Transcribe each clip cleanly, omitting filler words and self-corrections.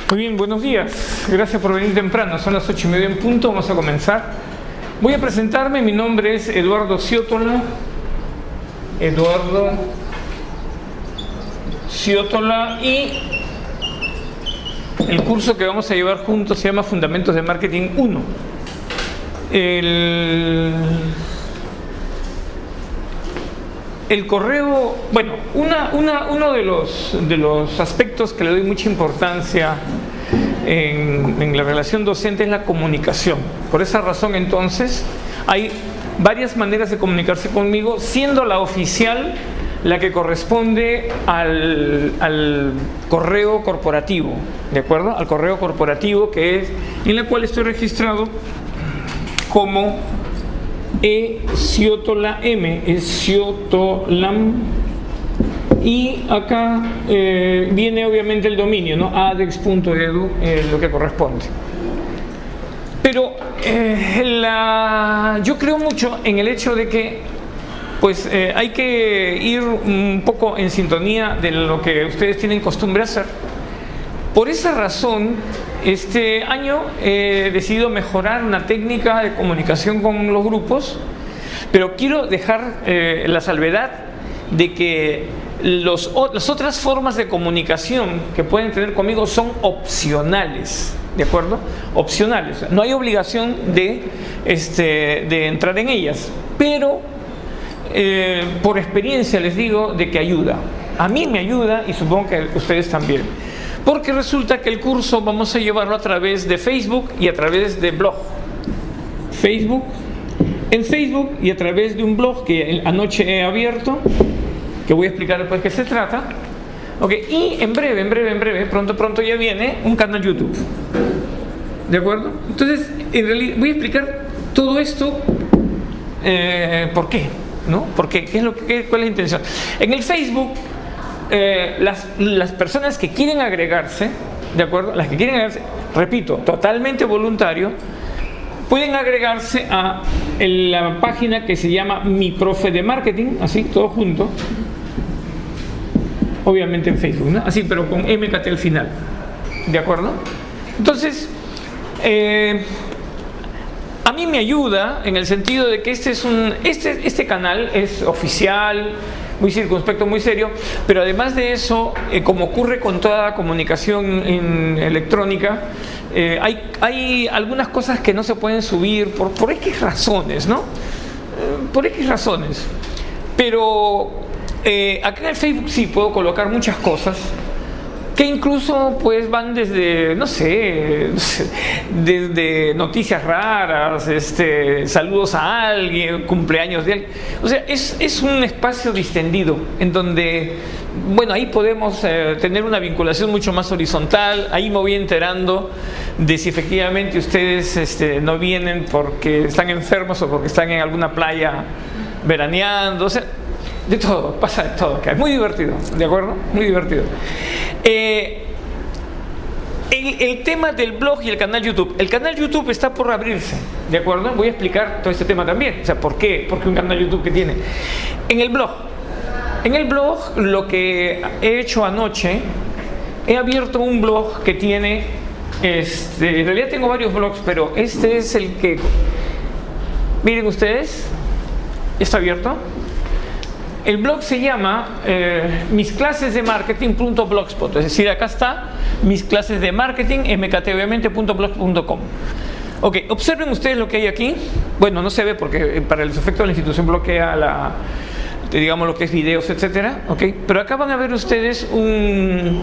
Muy bien, buenos días. Gracias por venir temprano. Son las 8:30 en punto. Vamos a comenzar. Voy a presentarme. Mi nombre es Eduardo Ciotola. Y el curso que vamos a llevar juntos se llama Fundamentos de Marketing 1. El correo, bueno, uno de los aspectos que le doy mucha importancia en la relación docente es la comunicación. Por esa razón, entonces, hay varias maneras de comunicarse conmigo, siendo la oficial la que corresponde al correo corporativo, ¿de acuerdo? Al correo corporativo en la cual estoy registrado como Ciotolam, y acá viene obviamente el dominio, ¿no? adex.edu, lo que corresponde. Pero yo creo mucho en el hecho de que hay que ir un poco en sintonía de lo que ustedes tienen costumbre a hacer. Por esa razón, este año he decidido mejorar una técnica de comunicación con los grupos, pero quiero dejar la salvedad de que las otras formas de comunicación que pueden tener conmigo son opcionales, ¿de acuerdo? Opcionales. No hay obligación de entrar en ellas, pero por experiencia les digo de que ayuda. A mí me ayuda y supongo que ustedes también. Porque resulta que el curso vamos a llevarlo a través de Facebook y a través de blog. En Facebook y a través de un blog que anoche he abierto, que voy a explicar después qué se trata. Okay. Y en breve, pronto ya viene un canal YouTube. ¿De acuerdo? Entonces, en realidad voy a explicar todo esto, ¿por qué? ¿No? ¿Por qué? ¿Cuál es la intención? En el Facebook, las personas que quieren agregarse, ¿de acuerdo? Las que quieren agregarse, repito, totalmente voluntario, pueden agregarse a la página que se llama Mi Profe de Marketing, así, todo junto, obviamente en Facebook, ¿no? Así, pero con MKT al final, ¿de acuerdo? Entonces, a mí me ayuda en el sentido de que este canal es oficial, muy circunspecto, muy serio, pero además de eso, como ocurre con toda comunicación electrónica, hay algunas cosas que no se pueden subir por X razones, ¿no? Por X razones. Pero acá en el Facebook sí puedo colocar muchas cosas que incluso pues van desde, no sé, desde noticias raras, saludos a alguien, cumpleaños de alguien. O sea, es un espacio distendido en donde, bueno, ahí podemos tener una vinculación mucho más horizontal. Ahí me voy enterando de si efectivamente ustedes no vienen porque están enfermos o porque están en alguna playa veraneando. O sea, de todo, pasa de todo, que es muy divertido, ¿de acuerdo? Muy divertido. El tema del blog y el canal YouTube. El canal YouTube está por abrirse, ¿de acuerdo? Voy a explicar todo este tema también. O sea, ¿por qué? Porque un canal YouTube que tiene. En el blog, lo que he hecho anoche, he abierto un blog que tiene, en realidad tengo varios blogs, pero este es el que, miren ustedes, está abierto. El blog se llama misclasesdemarketing.blogspot, es decir, acá está mis clases de marketing, mktobviamente.blog.com. Ok, observen ustedes lo que hay aquí. Bueno, no se ve porque para los efectos de la institución bloquea digamos lo que es videos, etcétera. Ok, pero acá van a ver ustedes un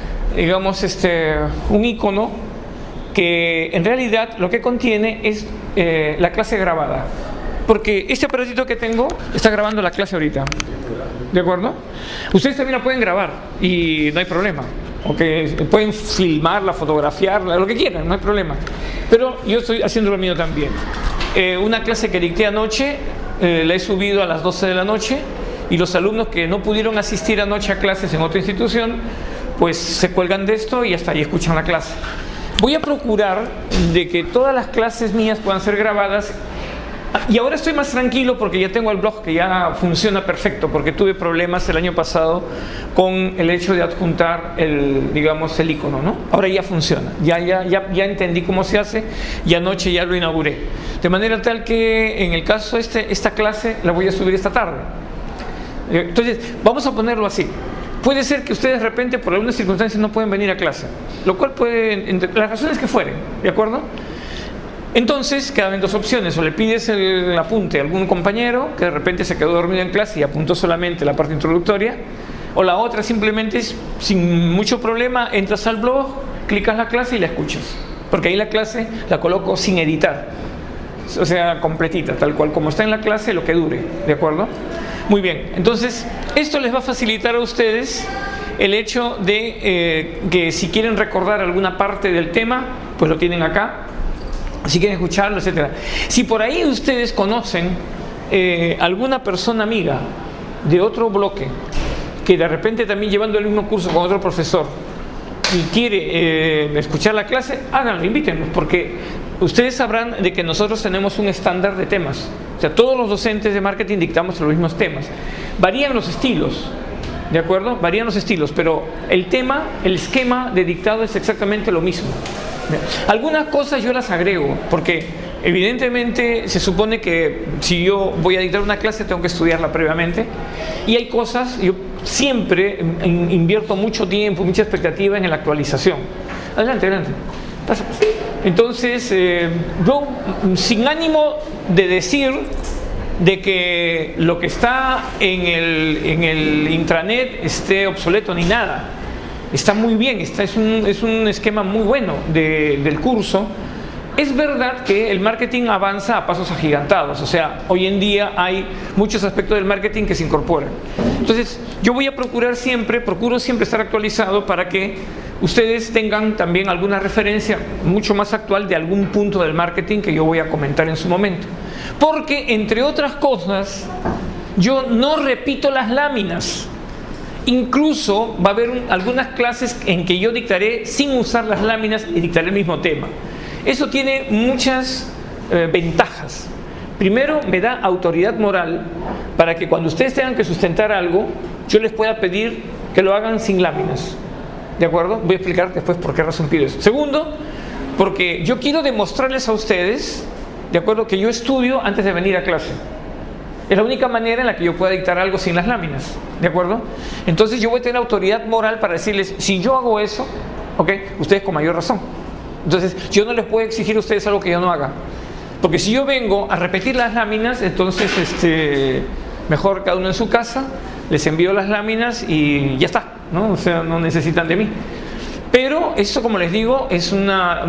icono que en realidad lo que contiene es la clase grabada. Porque este aparatito que tengo está grabando la clase ahorita, ¿de acuerdo? Ustedes también la pueden grabar y no hay problema, ¿okay? Pueden filmarla, fotografiarla, lo que quieran, no hay problema. Pero yo estoy haciendo lo mío también. Una clase que dicté anoche, la he subido a las 12 de la noche y los alumnos que no pudieron asistir anoche a clases en otra institución, pues se cuelgan de esto y hasta ahí escuchan la clase. Voy a procurar de que todas las clases mías puedan ser grabadas Y ahora estoy más tranquilo porque ya tengo el blog que ya funciona perfecto, porque tuve problemas el año pasado con el hecho de adjuntar el icono, ¿no? Ahora ya funciona, ya entendí cómo se hace y anoche ya lo inauguré. De manera tal que en el caso esta clase la voy a subir esta tarde. Entonces, vamos a ponerlo así. Puede ser que ustedes de repente por algunas circunstancias no pueden venir a clase, lo cual puede, entre las razones que fueren, ¿de acuerdo? Entonces quedan dos opciones: o le pides el apunte a algún compañero que de repente se quedó dormido en clase y apuntó solamente la parte introductoria, o la otra simplemente es, sin mucho problema, entras al blog, clicas la clase y la escuchas, porque ahí la clase la coloco sin editar, o sea, completita, tal cual como está en la clase, lo que dure, ¿de acuerdo? Muy bien, entonces esto les va a facilitar a ustedes el hecho de que si quieren recordar alguna parte del tema, pues lo tienen acá, si quieren escucharlo, etcétera. Si por ahí ustedes conocen alguna persona amiga de otro bloque que de repente también llevando el mismo curso con otro profesor y quiere escuchar la clase, háganlo, invítenlos, porque ustedes sabrán de que nosotros tenemos un estándar de temas. O sea, todos los docentes de marketing dictamos los mismos temas. Varían los estilos, ¿de acuerdo? Varían los estilos, pero el tema, el esquema de dictado es exactamente lo mismo. Algunas cosas yo las agrego, porque evidentemente se supone que si yo voy a dictar una clase tengo que estudiarla previamente, y hay cosas, yo siempre invierto mucho tiempo, mucha expectativa en la actualización. Adelante. Pasa. Entonces, yo sin ánimo de decir de que lo que está en el intranet esté obsoleto ni nada, está muy bien, es un esquema muy bueno del curso. Es verdad que el marketing avanza a pasos agigantados, o sea, hoy en día hay muchos aspectos del marketing que se incorporan. Entonces, yo voy a procuro siempre estar actualizado para que ustedes tengan también alguna referencia mucho más actual de algún punto del marketing que yo voy a comentar en su momento. Porque, entre otras cosas, yo no repito las láminas. Incluso va a haber algunas clases en que yo dictaré sin usar las láminas y dictaré el mismo tema. Eso tiene muchas ventajas. Primero, me da autoridad moral para que cuando ustedes tengan que sustentar algo, yo les pueda pedir que lo hagan sin láminas. ¿De acuerdo? Voy a explicar después por qué razón pido eso. Segundo, porque yo quiero demostrarles a ustedes, ¿de acuerdo?, que yo estudio antes de venir a clase. Es la única manera en la que yo pueda dictar algo sin las láminas, ¿de acuerdo? Entonces yo voy a tener autoridad moral para decirles, si yo hago eso, ¿ok?, ustedes con mayor razón. Entonces yo no les puedo exigir a ustedes algo que yo no haga, porque si yo vengo a repetir las láminas, entonces mejor cada uno en su casa, les envío las láminas y ya está, ¿no? O sea, no necesitan de mí. Pero eso, como les digo, es una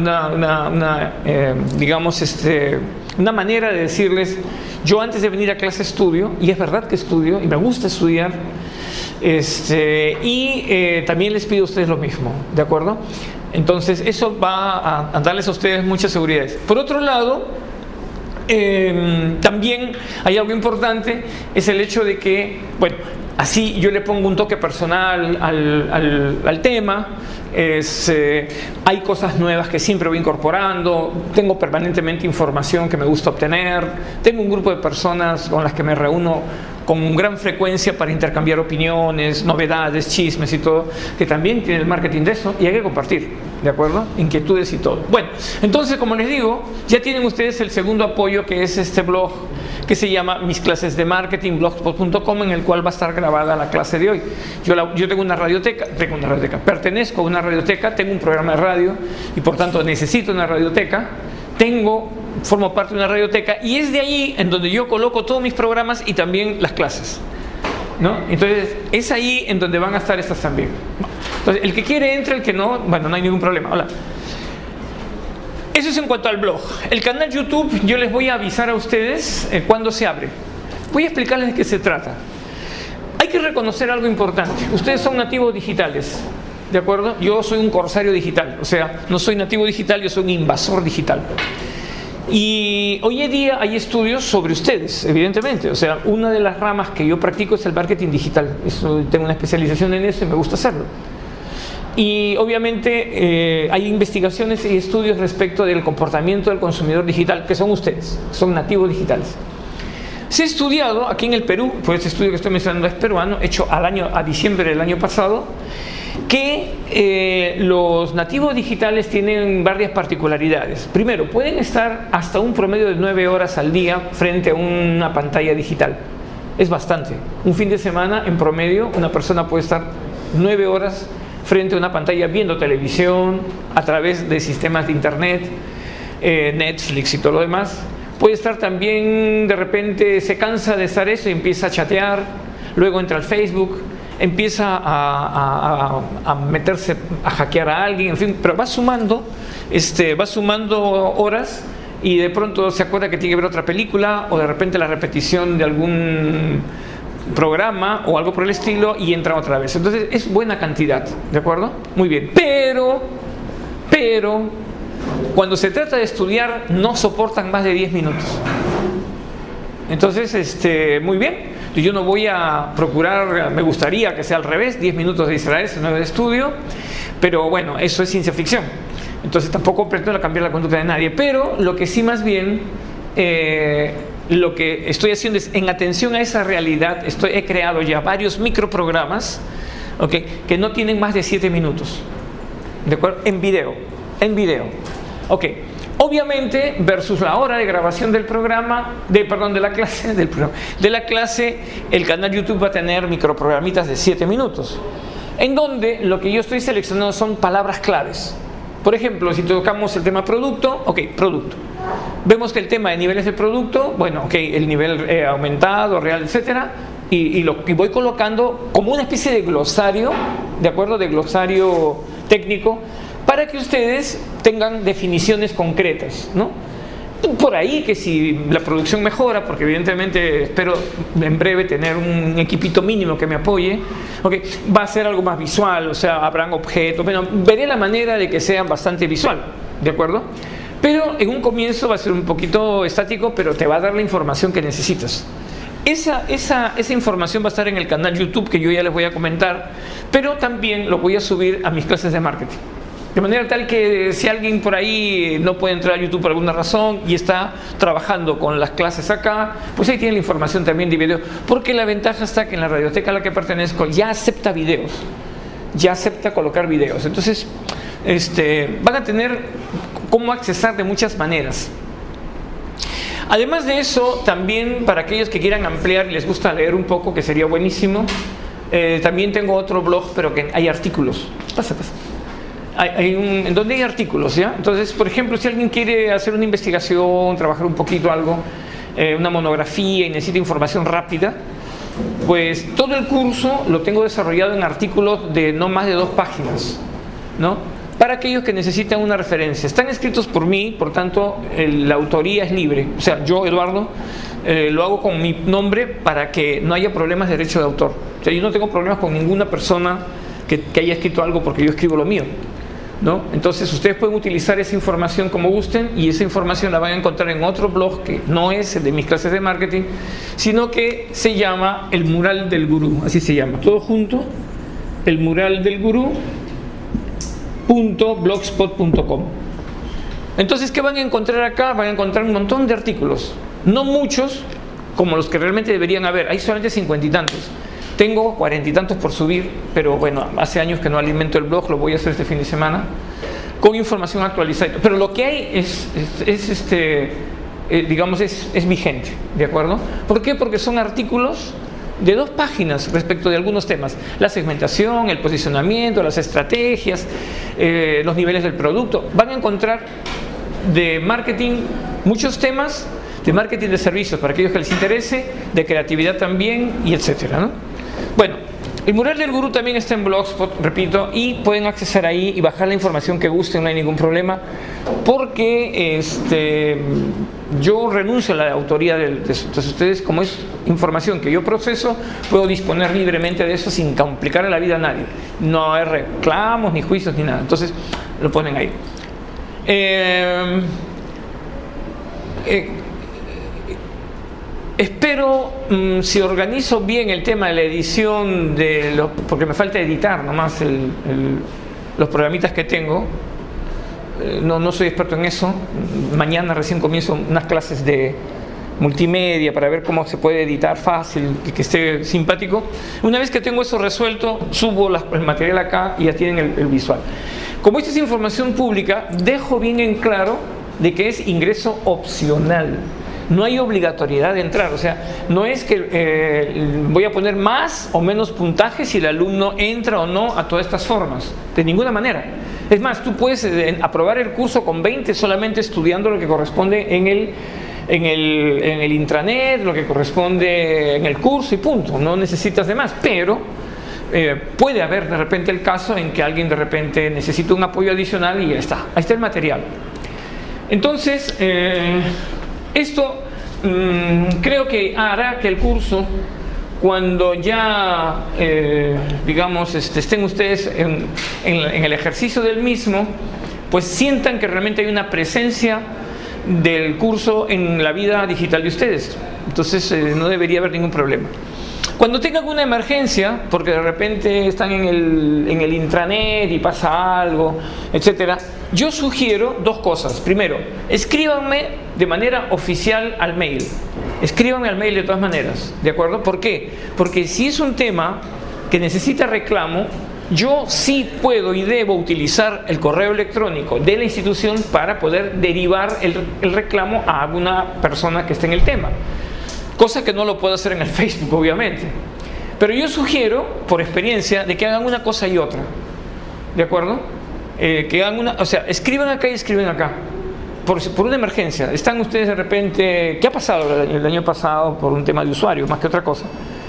manera de decirles, yo antes de venir a clase estudio, y es verdad que estudio, y me gusta estudiar, también les pido a ustedes lo mismo, ¿de acuerdo? Entonces, eso va a darles a ustedes muchas seguridades. Por otro lado, también hay algo importante, es el hecho de que, bueno, así yo le pongo un toque personal al tema. Hay cosas nuevas que siempre voy incorporando, tengo permanentemente información que me gusta obtener, tengo un grupo de personas con las que me reúno con gran frecuencia para intercambiar opiniones, novedades, chismes y todo, que también tiene el marketing de eso, y hay que compartir, ¿de acuerdo? Inquietudes y todo. Bueno, entonces, como les digo, ya tienen ustedes el segundo apoyo, que es este blog que se llama Mis Clases de Marketing, blogspot.com, en el cual va a estar grabada la clase de hoy. Yo tengo una radioteca, pertenezco a una radioteca, tengo un programa de radio y por tanto necesito una radioteca, formo parte de una radioteca, y es de ahí en donde yo coloco todos mis programas y también las clases, ¿no? Entonces es ahí en donde van a estar estas también. Entonces el que quiere entra, el que no, bueno, no hay ningún problema. Hola. Eso es en cuanto al blog. El canal YouTube, yo les voy a avisar a ustedes cuándo se abre. Voy a explicarles de qué se trata. Hay que reconocer algo importante. Ustedes son nativos digitales, ¿de acuerdo? Yo soy un corsario digital, o sea, no soy nativo digital, yo soy un invasor digital. Y hoy en día hay estudios sobre ustedes, evidentemente. O sea, una de las ramas que yo practico es el marketing digital. Tengo una especialización en eso y me gusta hacerlo. Y obviamente hay investigaciones y estudios respecto del comportamiento del consumidor digital, que son ustedes, son nativos digitales. Se ha estudiado aquí en el Perú, pues este estudio que estoy mencionando es peruano, hecho a diciembre del año pasado, que los nativos digitales tienen varias particularidades. Primero, pueden estar hasta un promedio de 9 horas al día frente a una pantalla digital. Es bastante. Un fin de semana, en promedio, una persona puede estar 9 horas frente a una pantalla viendo televisión, a través de sistemas de internet, Netflix y todo lo demás. Puede estar también, de repente se cansa de estar eso y empieza a chatear, luego entra al Facebook, empieza a meterse, a hackear a alguien, en fin, pero va sumando horas y de pronto se acuerda que tiene que ver otra película o de repente la repetición de algún programa o algo por el estilo y entra otra vez. Entonces es buena cantidad, ¿de acuerdo? Muy bien, pero cuando se trata de estudiar no soportan más de 10 minutos. Entonces, muy bien. Yo no voy a procurar, me gustaría que sea al revés, 10 minutos de distraerse, 9 de estudio, pero bueno, eso es ciencia ficción. Entonces tampoco pretendo cambiar la conducta de nadie, pero lo que sí más bien, lo que estoy haciendo es, en atención a esa realidad, he creado ya varios microprogramas, ¿okay?, que no tienen más de 7 minutos, ¿de acuerdo? En video. Ok, obviamente versus la hora de grabación del programa, de la clase, el canal YouTube va a tener microprogramitas de 7 minutos, en donde lo que yo estoy seleccionando son palabras claves. Por ejemplo, si tocamos el tema producto, ok, producto. Vemos que el tema de niveles de producto, bueno, ok, el nivel aumentado, real, etcétera, y voy colocando como una especie de glosario, ¿de acuerdo? De glosario técnico, para que ustedes tengan definiciones concretas, ¿no? Por ahí que si la producción mejora, porque evidentemente espero en breve tener un equipito mínimo que me apoye, okay, va a ser algo más visual, o sea, habrán objetos, bueno, veré la manera de que sea bastante visual, ¿de acuerdo? Pero en un comienzo va a ser un poquito estático, pero te va a dar la información que necesitas. Esa información va a estar en el canal YouTube, que yo ya les voy a comentar, pero también lo voy a subir a mis clases de marketing. De manera tal que si alguien por ahí no puede entrar a YouTube por alguna razón y está trabajando con las clases acá, pues ahí tiene la información también de video. Porque la ventaja está que en la radioteca a la que pertenezco ya acepta videos, ya acepta colocar videos. Entonces, van a tener cómo accesar de muchas maneras. Además de eso, también para aquellos que quieran ampliar y les gusta leer un poco, que sería buenísimo, también tengo otro blog, pero que hay artículos. Pasa. En donde hay artículos, ¿ya? Entonces, por ejemplo, si alguien quiere hacer una investigación, trabajar un poquito algo, una monografía y necesita información rápida, pues todo el curso lo tengo desarrollado en artículos de no más de 2 páginas, ¿no? Para aquellos que necesitan una referencia. Están escritos por mí, por tanto, la autoría es libre. O sea, yo, Eduardo, lo hago con mi nombre para que no haya problemas de derecho de autor. O sea, yo no tengo problemas con ninguna persona que haya escrito algo porque yo escribo lo mío, ¿no? Entonces ustedes pueden utilizar esa información como gusten, y esa información la van a encontrar en otro blog que no es el de mis clases de marketing, sino que se llama El Mural del Gurú, así se llama, todo junto, El Mural del Gurú.blogspot.com. Entonces, ¿qué van a encontrar acá? Van a encontrar un montón de artículos, no muchos como los que realmente deberían haber, hay solamente 50 y tantos. Tengo 40 y tantos por subir, pero bueno, hace años que no alimento el blog, lo voy a hacer este fin de semana, con información actualizada. Pero lo que hay es vigente, ¿de acuerdo? ¿Por qué? Porque son artículos de 2 páginas respecto de algunos temas. La segmentación, el posicionamiento, las estrategias, los niveles del producto. Van a encontrar de marketing muchos temas, de marketing de servicios para aquellos que les interese, de creatividad también, y etcétera, ¿no? Bueno, el Mural del Gurú también está en Blogspot, repito, y pueden acceder ahí y bajar la información que gusten, no hay ningún problema, porque yo renuncio a la autoría de eso. Entonces ustedes, como es información que yo proceso, puedo disponer libremente de eso sin complicarle la vida a nadie. No hay reclamos, ni juicios, ni nada. Entonces lo ponen ahí. Espero, si organizo bien el tema de la edición porque me falta editar nomás los programitas que tengo. No soy experto en eso. Mañana recién comienzo unas clases de multimedia para ver cómo se puede editar fácil y que esté simpático. Una vez que tengo eso resuelto, subo el material acá y ya tienen el visual. Como esta es información pública, dejo bien en claro de que es ingreso opcional. No hay obligatoriedad de entrar, o sea, no es que voy a poner más o menos puntaje si el alumno entra o no a todas estas formas, de ninguna manera. Es más, tú puedes aprobar el curso con 20 solamente estudiando lo que corresponde en el intranet, lo que corresponde en el curso y punto, no necesitas de más, pero puede haber de repente el caso en que alguien de repente necesita un apoyo adicional y ya está, ahí está el material. Entonces, esto creo que hará que el curso, cuando ya, digamos, estén ustedes en el ejercicio del mismo, pues sientan que realmente hay una presencia del curso en la vida digital de ustedes. Entonces, no debería haber ningún problema. Cuando tengan una emergencia, porque de repente están en el intranet y pasa algo, etcétera, yo sugiero dos cosas. Primero, escríbanme de manera oficial al mail. Escríbanme al mail de todas maneras, ¿de acuerdo? ¿Por qué? Porque si es un tema que necesita reclamo, yo sí puedo y debo utilizar el correo electrónico de la institución para poder derivar el reclamo a alguna persona que esté en el tema. Cosa que no lo puedo hacer en el Facebook, obviamente. Pero yo sugiero, por experiencia, de que hagan una cosa y otra. ¿De acuerdo? Que hagan o sea, escriban acá y escriben acá. Por una emergencia. Están ustedes de repente... ¿Qué ha pasado el año pasado por un tema de usuario, más que otra cosa?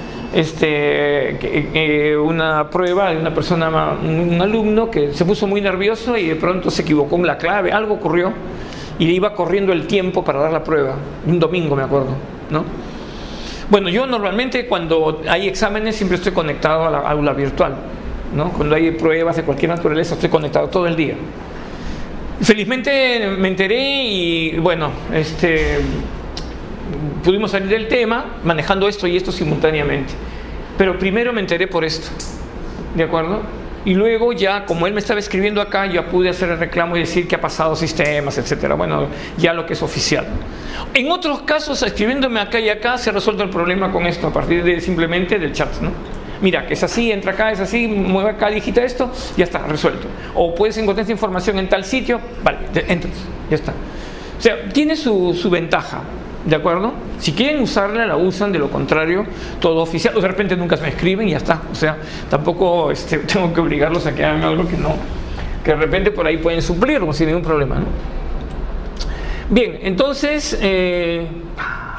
Una prueba de una persona, un alumno que se puso muy nervioso y de pronto se equivocó en la clave. Algo ocurrió y le iba corriendo el tiempo para dar la prueba. Un domingo, me acuerdo, ¿no? Bueno, yo normalmente cuando hay exámenes siempre estoy conectado a la aula virtual, ¿no? Cuando hay pruebas de cualquier naturaleza estoy conectado todo el día. Felizmente me enteré y bueno, pudimos salir del tema manejando esto y esto simultáneamente. Pero primero me enteré por esto, ¿de acuerdo? Y luego ya, como él me estaba escribiendo acá, ya pude hacer el reclamo y decir que ha pasado sistemas, etcétera. Bueno, ya lo que es oficial. En otros casos, escribiéndome acá y acá, se ha resuelto el problema con esto, a partir de simplemente del chat, ¿no? Mira, que es así, entra acá, es así, mueve acá, digita esto, ya está, resuelto. O puedes encontrar esta información en tal sitio, vale, entras, ya está. O sea, tiene su ventaja, ¿de acuerdo? Si quieren usarla, la usan, de lo contrario, todo oficial, o de repente nunca me escriben y ya está. O sea, tampoco tengo que obligarlos a que hagan algo que de repente por ahí pueden suplirlo sin ningún problema, ¿no? Bien, entonces...